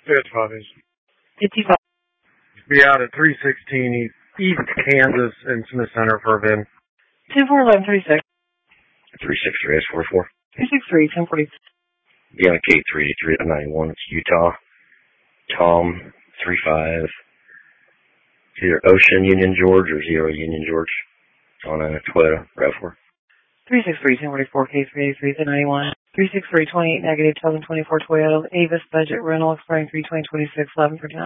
That's fine. 55. Be out at 316 East Kansas in Smith Center for a VIN. 241136. 363S44. 363 1040. Be on K383 at 91. It's Utah. Tom 35. It's either Ocean Union George or Zero Union George. On a Toyota RAV4. 363 1044 K383 at 91. 363 28 negative 2024 Toyota Avis budget rental expiring 3/2026 11 for 10.